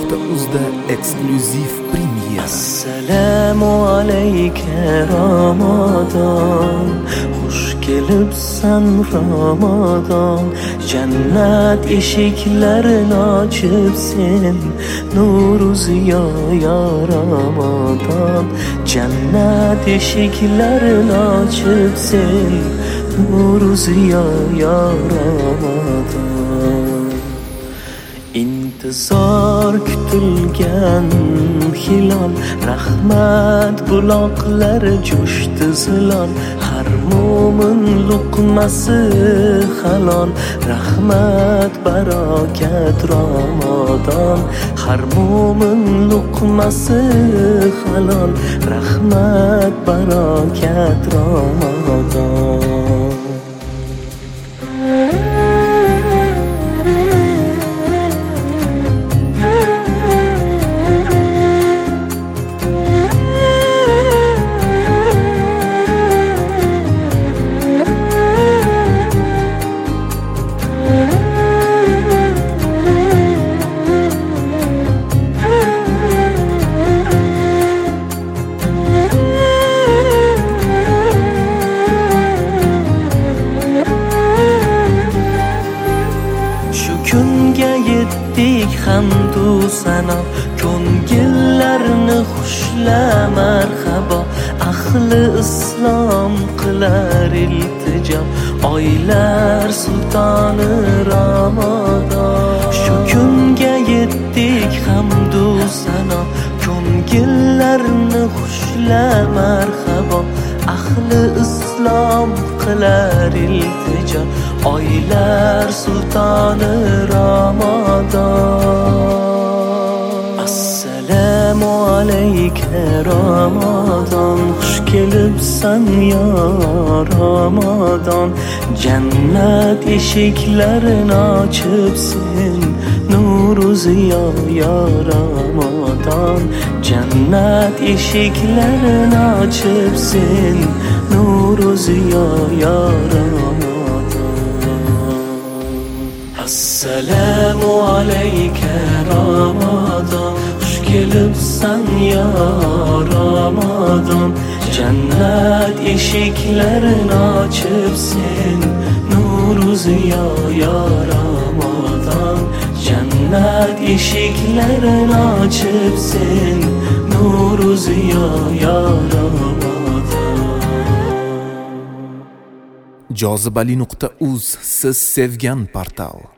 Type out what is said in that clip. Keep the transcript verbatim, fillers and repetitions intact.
nuqta uz da eksklyuziv premyera. Assalomu alayka Ramadan, xush kelibsan Ramadan. Jannat eshiklarini ochib sen nuru ziyo ya Ramadan. Jannat eshiklarini ochib sen nuru ziyo ya Ramadan. İntizor kutilgan hilol, rahmat buloqlari jo'shdi zilol. Har mo'min luqmasi halol, rahmat barokat Ramadan. Har mo'min luqmasi halol, rahmat barokat Ramadan. Kunga yetdik hamdu sano, ko'ngillarni xushla marhabo. Ahli islom qilar iltijo, oylar sultoni Ramadan. Shu kunga yetdik hamdu sano, ko'ngillarni xushla marhabo. Ahli islom qilar iltijo, oylar sultoni Ramadan. Assalomu alayka Ramadan, xush kelibsan ya Ramadan. Jannat eshiklarini ochib sen nuru ziyo ya Ramadan. Jannat eshiklarini ochib sen nuru ziyo ya Ramadan. Assalomu alayka Ramadan, xush kelibsan ya Ramadan. Jannat eshiklarini ochib sen nuru ziyo ya Ramadan. Jannat eshiklarini ochib sen nuru ziyo ya Ramadan. jozibali nuqta uz siz sevgan portal.